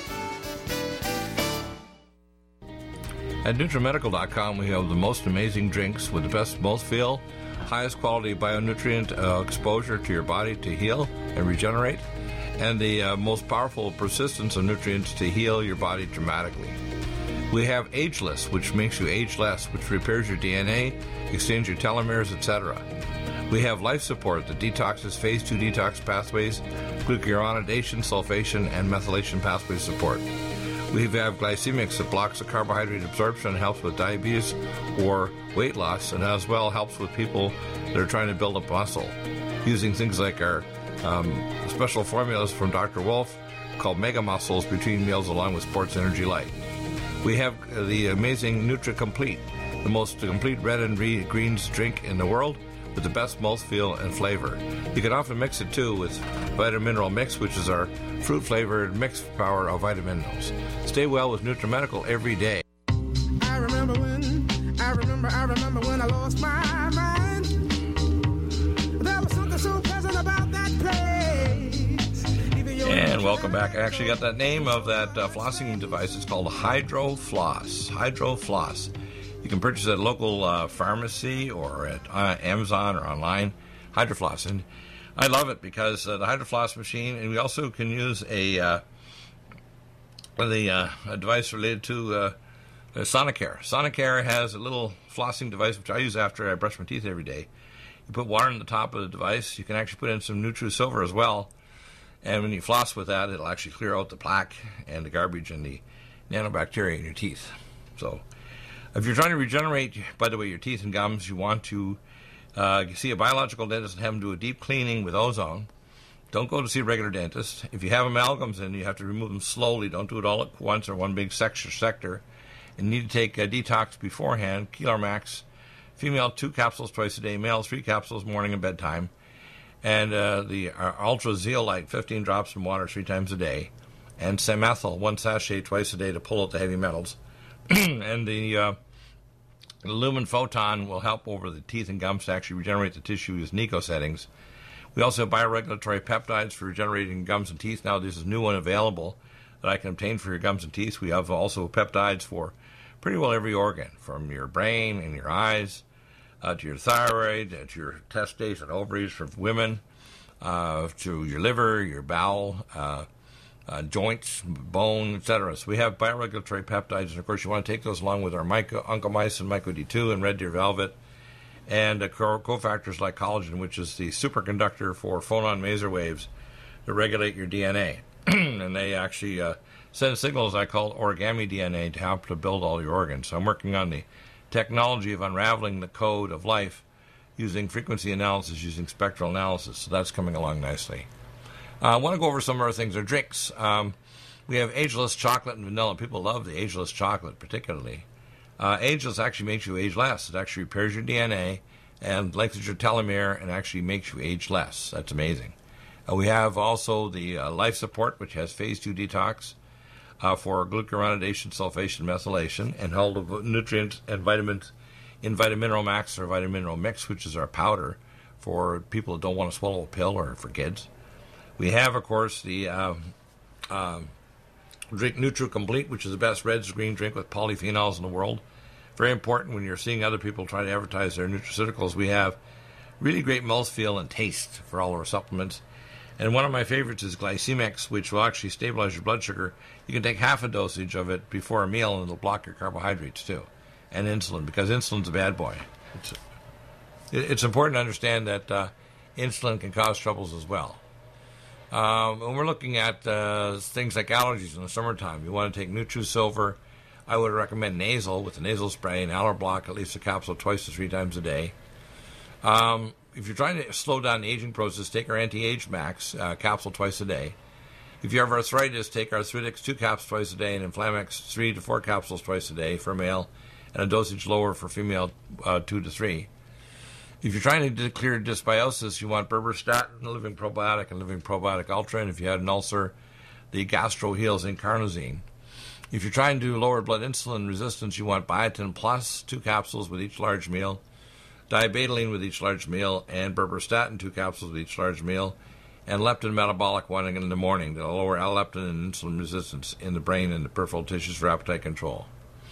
At NutriMedical dot com, we have the most amazing drinks with the best mouthfeel, highest quality bionutrient uh, exposure to your body to heal and regenerate, and the uh, most powerful persistence of nutrients to heal your body dramatically. We have Ageless, which makes you age less, which repairs your D N A, extends your telomeres, et cetera. We have Life Support that detoxes phase two detox pathways, glucuronidation, sulfation, and methylation pathway support. We have Glycemics that blocks the carbohydrate absorption and helps with diabetes or weight loss, and as well helps with people that are trying to build up muscle, using things like our um, special formulas from Doctor Wolf called Mega Muscles between meals along with Sports Energy Light. We have the amazing Nutri-Complete, the most complete red and greens drink in the world, with the best mouthfeel and flavor. You can often mix it too with Vitamin Mineral Mix, which is our fruit-flavored mixed power of vitamin minerals. Stay well with NutriMedical every day. I remember when, I remember, I remember when I lost my mind. There was something so pleasant about that place. And welcome back. I actually got that name of that uh, flossing device. It's called Hydro Floss. Hydro Floss. You can purchase it at a local uh, pharmacy or at uh, Amazon or online, Hydrofloss. And I love it because uh, the Hydrofloss machine, and we also can use a uh, the uh, a device related to uh, Sonicare. Sonicare has a little flossing device, which I use after I brush my teeth every day. You put water on the top of the device. You can actually put in some NutriSilver as well. And when you floss with that, it'll actually clear out the plaque and the garbage and the nanobacteria in your teeth. So if you're trying to regenerate, by the way, your teeth and gums, you want to uh, see a biological dentist and have them do a deep cleaning with ozone. Don't go to see a regular dentist. If you have amalgams in, you have to remove them slowly. Don't do it all at once or one big sector. sector. And you need to take a detox beforehand. Kelar Max, female, two capsules twice a day. Male, three capsules morning and bedtime. And uh, the uh, Ultra Zeolite, fifteen drops in water three times a day. And Semethyl, one sachet twice a day to pull out the heavy metals. And the uh, Lumen Photon will help over the teeth and gums to actually regenerate the tissue with Nico settings. We also have bioregulatory peptides for regenerating gums and teeth. Now, this is a new one available that I can obtain for your gums and teeth. We have also peptides for pretty well every organ, from your brain and your eyes uh, to your thyroid, uh, to your testes and ovaries for women, uh, to your liver, your bowel, uh, uh, joints, bone, et cetera. So we have bioregulatory peptides, and of course you want to take those along with our myco- Oncomycin, Myco D two, and Red Deer Velvet, and uh, cofactors like collagen, which is the superconductor for phonon maser waves to regulate your D N A. And they actually uh, send signals I call origami D N A to help to build all your organs. So I'm working on the technology of unraveling the code of life using frequency analysis, using spectral analysis. So that's coming along nicely. Uh, I want to go over some other things. Our drinks. Um, we have ageless chocolate and vanilla. People love the ageless chocolate particularly. Uh, ageless actually makes you age less. It actually repairs your D N A and lengthens your telomere and actually makes you age less. That's amazing. Uh, we have also the uh, Life Support, which has phase two detox uh, for glucuronidation, sulfation, methylation, and all the nutrients and vitamins in Vitamineral Max or Vitamineral Mix, which is our powder for people that don't want to swallow a pill or for kids. We have, of course, the uh, uh, drink NutriComplete, which is the best red green drink with polyphenols in the world. Very important when you're seeing other people try to advertise their nutraceuticals. We have really great mouthfeel and taste for all our supplements. And one of my favorites is Glycemex, which will actually stabilize your blood sugar. You can take half a dosage of it before a meal, and it'll block your carbohydrates too, and insulin, because insulin's a bad boy. It's, it's important to understand that uh, insulin can cause troubles as well. Um, when we're looking at uh, things like allergies in the summertime, you want to take NutriSilver. I would recommend nasal with the nasal spray and Allerblock, at least a capsule twice to three times a day. Um, if you're trying to slow down the aging process, take our Anti-Age Max uh, capsule twice a day. If you have arthritis, take Arthritix two capsules twice a day and Inflamex three to four capsules twice a day for male, and a dosage lower for female, uh, two to three. If you're trying to clear dysbiosis, you want Berberstatin, Living Probiotic, and Living Probiotic Ultra. And if you had an ulcer, the Gastro Heals Incarnosine. If you're trying to lower blood insulin resistance, you want Biotin Plus, two capsules with each large meal, Diabetoline with each large meal, and Berberstatin, two capsules with each large meal, and Leptin Metabolic, one in the morning to lower leptin and insulin resistance in the brain and the peripheral tissues for appetite control.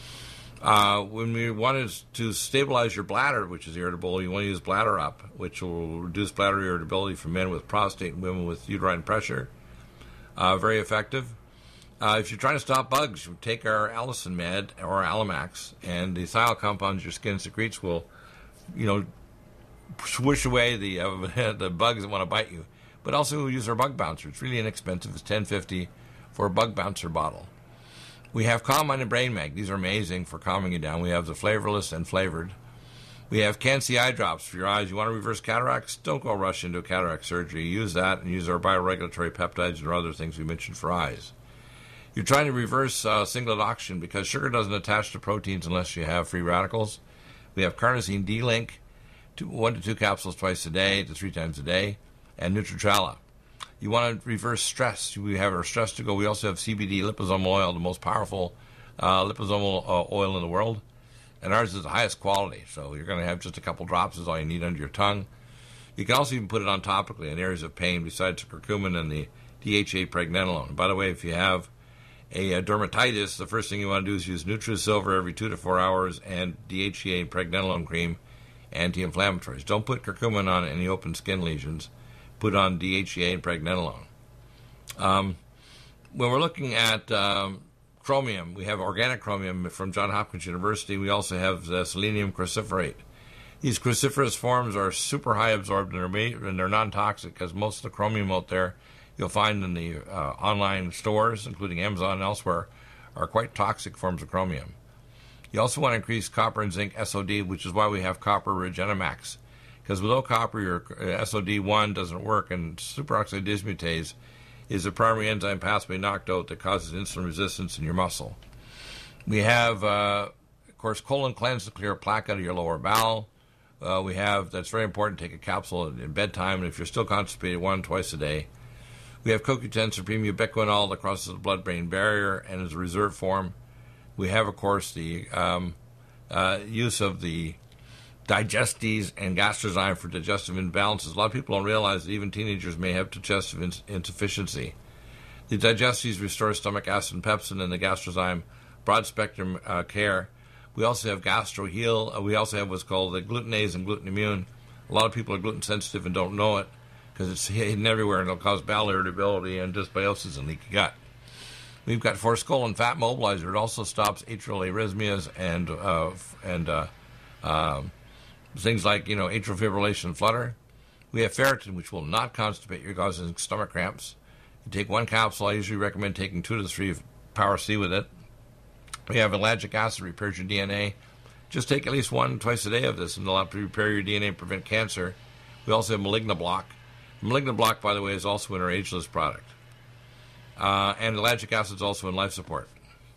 Uh, when we wanted to stabilize your bladder, which is irritable, you want to use Bladder Up, which will reduce bladder irritability for men with prostate and women with uterine pressure. Uh, very effective. Uh, if you're trying to stop bugs, you take our Allicin Med or Alamax, and the thiol compounds your skin secretes will, you know, swish away the uh, the bugs that want to bite you. But also use our Bug Bouncer. It's really inexpensive. It's ten fifty for a Bug Bouncer bottle. We have Calm Mind and Brain Mag. These are amazing for calming you down. We have the flavorless and flavored. We have Can-C Eye Drops for your eyes. You want to reverse cataracts? Don't go rush into a cataract surgery. Use that and use our bioregulatory peptides and other things we mentioned for eyes. You're trying to reverse uh, singlet oxygen because sugar doesn't attach to proteins unless you have free radicals. We have Carnosine D-Link, two, one to two capsules twice a day to three times a day, and Nutritrala. You want to reverse stress. We have our Stress to Go. We also have C B D liposomal oil, the most powerful uh, liposomal uh, oil in the world. And ours is the highest quality. So you're going to have just a couple drops is all you need under your tongue. You can also even put it on topically in areas of pain besides the curcumin and the D H A pregnenolone. And by the way, if you have a, a dermatitis, the first thing you want to do is use NutriSilver every two to four hours and D H A pregnenolone cream, anti-inflammatories. Don't put curcumin on any open skin lesions. Put on D H E A and pregnenolone. Um, when we're looking at um, chromium, we have organic chromium from Johns Hopkins University. We also have the selenium cruciferate. These cruciferous forms are super high absorbed and they're, and they're non-toxic because most of the chromium out there you'll find in the uh, online stores, including Amazon and elsewhere, are quite toxic forms of chromium. You also want to increase copper and zinc S O D, which is why we have copper Regenemax. Because without copper, your S O D one doesn't work, and superoxide dismutase is a primary enzyme pathway knocked out that causes insulin resistance in your muscle. We have, uh, of course, colon cleanse to clear plaque out of your lower bowel. Uh, we have, that's very important, take a capsule in bedtime, and if you're still constipated, one twice a day. We have CoQ ten Supreme Ubiquinol that crosses the blood-brain barrier and is a reserve form. We have, of course, the um, uh, use of the Digestes and Gastrozyme for digestive imbalances. A lot of people don't realize that even teenagers may have digestive ins- insufficiency. The Digestes restore stomach acid and pepsin, and the Gastrozyme broad-spectrum uh, care. We also have GastroHeal. Uh, we also have what's called the glutenase and gluten immune. A lot of people are gluten sensitive and don't know it because it's hidden everywhere, and it'll cause bowel irritability and dysbiosis and leaky gut. We've got Forskolin Fat Mobilizer. It also stops atrial arrhythmias and uh, and uh, uh, things like, you know, atrial fibrillation and flutter. We have ferritin, which will not constipate you, causing stomach cramps. You take one capsule. I usually recommend taking two to three Power C with it. We have ellagic acid, repairs your D N A. Just take at least one twice a day of this, and it'll help repair your D N A and prevent cancer. We also have Malignablock. Malignablock, by the way, is also in our Ageless product. Uh, and ellagic acid is also in Life Support.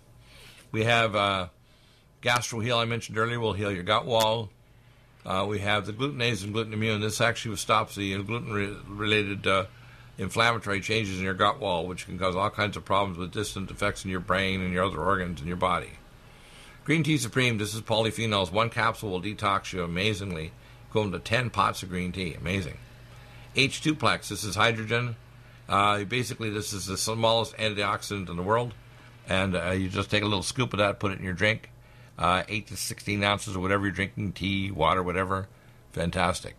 We have uh, GastroHeal, I mentioned earlier, will heal your gut wall. Uh, we have the glutenase and gluten immune. This actually stops the gluten-related uh, inflammatory changes in your gut wall, which can cause all kinds of problems with distant effects in your brain and your other organs in your body. Green Tea Supreme, this is polyphenols. One capsule will detox you amazingly, equivalent to ten pots of green tea. Amazing. H two Plex, this is hydrogen. Uh, basically, this is the smallest antioxidant in the world, and uh, you just take a little scoop of that, put it in your drink, uh, eight to sixteen ounces of whatever you're drinking, tea, water, whatever. Fantastic.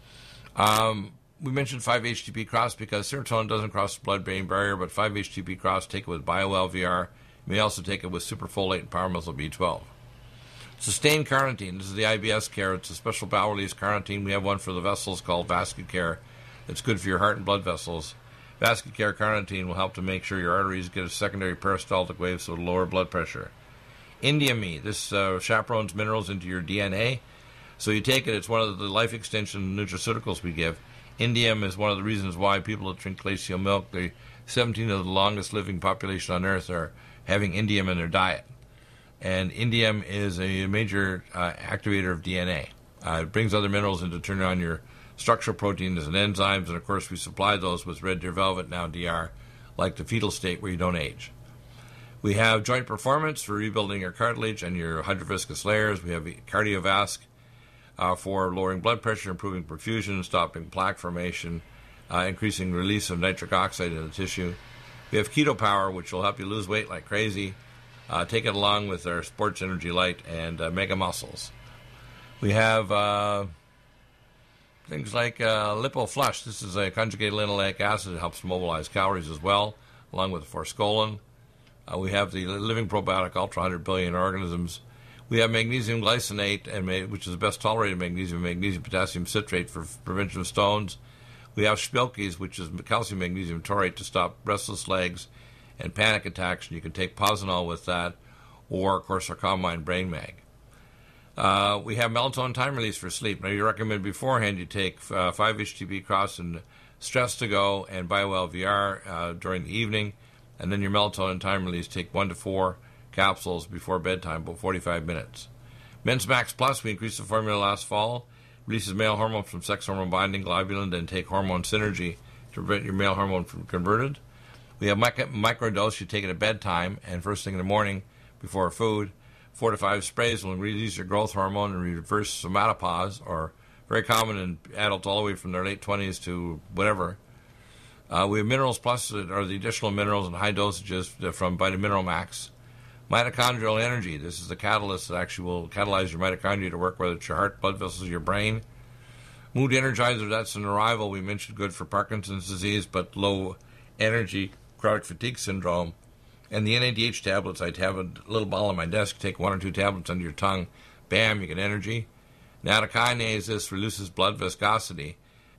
Um, we mentioned five H T P Cross because serotonin doesn't cross the blood-brain barrier, but five H T P Cross, take it with BioL V R. You may also take it with superfolate and power-methyl B twelve. Sustained Carnitine, this is the I B S care. It's a special bowel-release carnitine. We have one for the vessels called VascuCare. It's good for your heart and blood vessels. VascuCare carnitine will help to make sure your arteries get a secondary peristaltic wave, so lower blood pressure. Indium-E, this uh, chaperones minerals into your D N A. So you take it, it's one of the life extension nutraceuticals we give. Indium is one of the reasons why people that drink glacial milk, the seventeen of the longest living population on Earth, are having indium in their diet. And indium is a major uh, activator of D N A. Uh, it brings other minerals in to turn on your structural proteins and enzymes, and of course we supply those with Red Deer Velvet, now D R, like the fetal state where you don't age. We have Joint Performance for rebuilding your cartilage and your hydroviscous layers. We have Cardiovasc uh, for lowering blood pressure, improving perfusion, stopping plaque formation, uh, increasing release of nitric oxide in the tissue. We have Keto Power, which will help you lose weight like crazy. Uh, take it along with our Sports Energy Light and uh, Mega Muscles. We have uh, things like uh, Lipo Flush. This is a conjugated linoleic acid. It helps mobilize calories as well, along with Forskolin. Uh, we have the Living Probiotic Ultra one hundred billion Organisms. We have magnesium glycinate, and ma- which is the best tolerated magnesium, magnesium potassium citrate for f- prevention of stones. We have Spilkes, which is calcium magnesium taurate to stop restless legs and panic attacks, and you can take Posinol with that, or, of course, our Calm Mind Brain Mag. Uh, we have melatonin time release for sleep. Now, you recommend beforehand you take uh, five H T P Cross and Stress to Go and BioL V R uh, during the evening, and then your melatonin time release, take one to four capsules before bedtime, about forty-five minutes. Men's Max Plus, we increased the formula last fall, releases male hormone from sex hormone binding globulin, then take hormone synergy to prevent your male hormone from converted. We have mic- microdose, you take it at bedtime and first thing in the morning before food. Four to five sprays will release your growth hormone and reverse somatopause, or very common in adults all the way from their late twenties to whatever. Uh, we have Minerals Plus, that are the additional minerals in high dosages from Vitamineral Max. Mitochondrial Energy, this is the catalyst that actually will catalyze your mitochondria to work, whether it's your heart, blood vessels, your brain. Mood Energizer, that's an arrival. We mentioned good for Parkinson's disease, but low energy, chronic fatigue syndrome. And the N A D H tablets, I have a little ball on my desk, take one or two tablets under your tongue, bam, you get energy. Nattokinase, this reduces blood viscosity.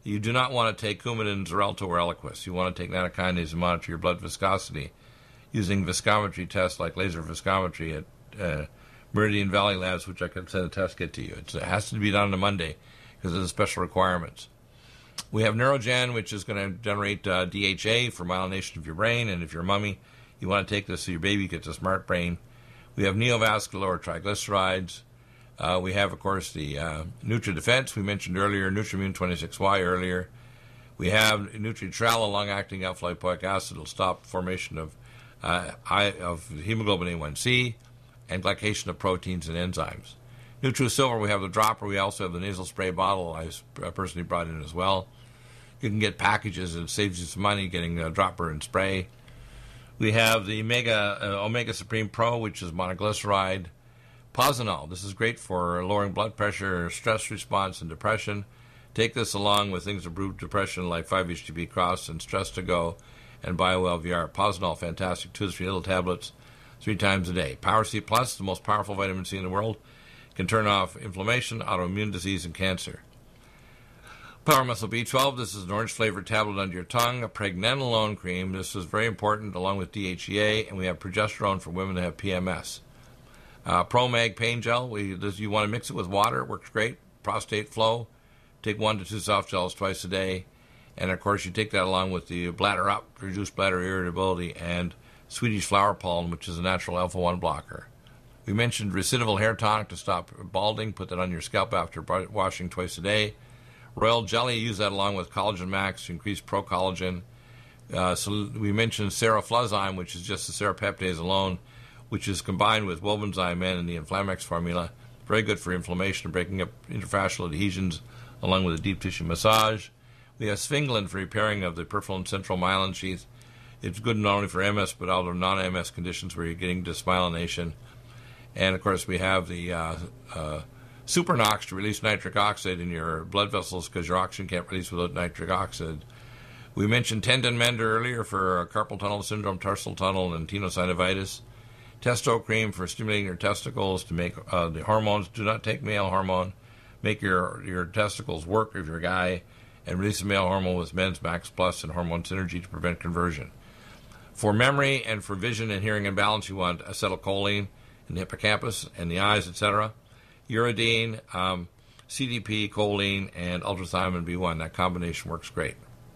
You do not want to take Coumadin, Xarelto, or Eliquis. You want to take nattokinase and monitor your blood viscosity using viscometry tests like laser viscometry at uh, Meridian Valley Labs, which I can send a test kit to you. It's, it has to be done on a Monday because of the special requirements. We have Neurogen, which is going to generate uh, D H A for myelination of your brain, and if you're a mummy, you want to take this so your baby gets a smart brain. We have Neovascular or triglycerides. Uh, we have, of course, the uh, NutriDefense we mentioned earlier, Nutrimune twenty-six Y earlier. We have Nutritrel, a long-acting alpha-lipoic acid. It'll stop formation of uh, of hemoglobin A one C and glycation of proteins and enzymes. NutriSilver, we have the dropper. We also have the nasal spray bottle I personally brought in as well. You can get packages, and it saves you some money getting a dropper and spray. We have the Mega uh, Omega Supreme Pro, which is monoglyceride. Posinol, this is great for lowering blood pressure, stress response, and depression. Take this along with things that improve depression like five H T B Cross and Stress to Go and BioL V R. Posinol, fantastic, two to three little tablets, three times a day. Power C Plus, the most powerful vitamin C in the world, can turn off inflammation, autoimmune disease, and cancer. Power Muscle B twelve, this is an orange-flavored tablet under your tongue. A pregnenolone cream, this is very important, along with D H E A, and we have progesterone for women that have P M S. Uh, ProMag Pain Gel, we, this, you want to mix it with water, it works great. Prostate Flow, take one to two soft gels twice a day. And, of course, you take that along with the Bladder Up, reduce bladder irritability, and Swedish Flower Pollen, which is a natural alpha one blocker. We mentioned Recidival Hair Tonic to stop balding. Put that on your scalp after washing twice a day. Royal Jelly, use that along with Collagen Max to increase pro-collagen. Uh, so we mentioned Serofluzyme, which is just the serapeptase alone, which is combined with Wobenzym N in the Inflamex formula. Very good for inflammation and breaking up interfascial adhesions, along with a deep tissue massage. We have Sphingolin for repairing of the peripheral and central myelin sheath. It's good not only for M S, but also non-M S conditions where you're getting dysmyelination. And, of course, we have the uh, uh, Supernox to release nitric oxide in your blood vessels because your oxygen can't release without nitric oxide. We mentioned Tendon Mender earlier for carpal tunnel syndrome, tarsal tunnel, and tenosynovitis. Testo Cream for stimulating your testicles to make uh, the hormones. Do not take male hormone. Make your, your testicles work if you're a guy, and release the male hormone with Men's Max Plus and Hormone Synergy to prevent conversion. For memory and for vision and hearing imbalance, you want acetylcholine in the hippocampus and the eyes, et cetera. Uridine, um, C D P, choline, and ultrathymine B one. That combination works great.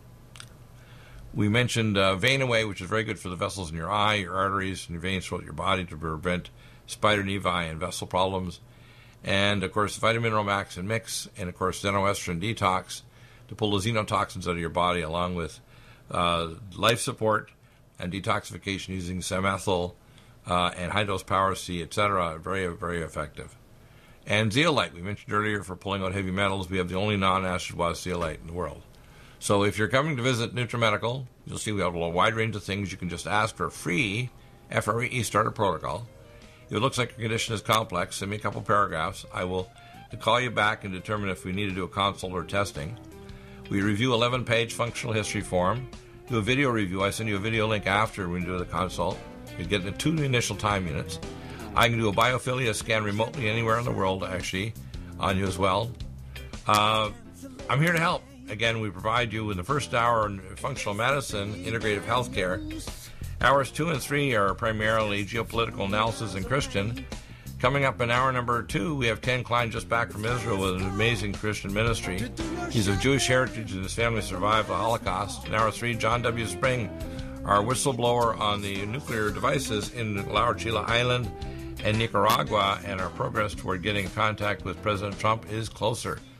We mentioned uh, Vein Away, which is very good for the vessels in your eye, your arteries, and your veins throughout your body to prevent spider nevi and vessel problems. And, of course, Vitamin Mineral Max and Mix, and, of course, Xenoestrin Detox to pull the xenotoxins out of your body, along with uh, life support and detoxification using Samethyl uh, and high-dose Power C, et cetera. Very, very effective. And Zeolite, we mentioned earlier, for pulling out heavy metals. We have the only non-acid wash zeolite in the world. So if you're coming to visit NutriMedical, you'll see we have a wide range of things. You can just ask for a free F R E E starter protocol. If it looks like your condition is complex, send me a couple paragraphs. I will call you back and determine if we need to do a consult or testing. We review eleven-page functional history form, do a video review. I send you a video link after we do the consult. You get the two initial time units. I can do a biophilia scan remotely anywhere in the world, actually, on you as well. Uh, I'm here to help. Again, we provide you with the first hour in functional medicine, integrative healthcare. Hours two and three are primarily geopolitical analysis and Christian. Coming up in hour number two, we have Ken Klein just back from Israel with an amazing Christian ministry. He's of Jewish heritage and his family survived the Holocaust. In hour three, John W. Spring, our whistleblower on the nuclear devices in La Chila Island and Nicaragua, and our progress toward getting in contact with President Trump is closer.